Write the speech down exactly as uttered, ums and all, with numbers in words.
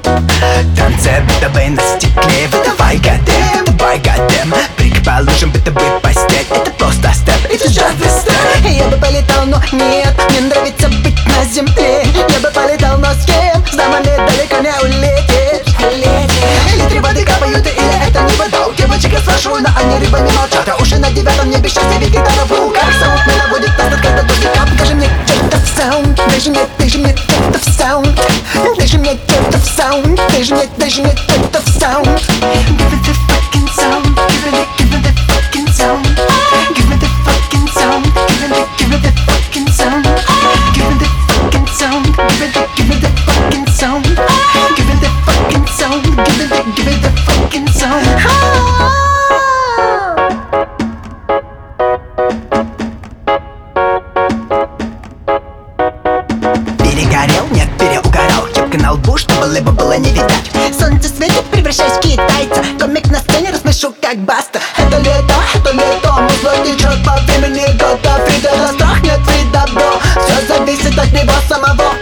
Танцы бытовые на стекле, выдавай гадем, давай гадем. Прыг по лужам, бытовой постель, это просто степ, это just the step. Я бы полетал, но нет, мне нравится быть на земле. Я бы полетал, но с кем? С дамами далеко не улетишь. Литры воды капают, или это не вода? У девочек я спрашиваю, но они рыба не молчат. А уши на девятом небе счастья, ведь гитара в руках. Саунд меня наводит на старт, когда дождика. Покажи мне чертов саунд, дай же мне, дай же мне чертов саунд. Дай же мне чертов саунд, дай же мне, дай же мне чертов саунд. Give me the fucking sound, give me the, give me the fucking sound. Give me the fucking sound, give me the, give me the fucking sound. Give me the fucking sound, give me the, give me the fucking sound. Give me the fucking sound, give me the, give me the fucking sound. Перегорел, нет, переугорал, кепка на лбу, чтобы либо было не видать. Солнце светит, превращаюсь в китайца. Комик на сцене, рассмешу как Баста. Это лето, это лето, музло течет по времени года. Фрида на страх, нет Фрида, бро. Все зависит от него самого.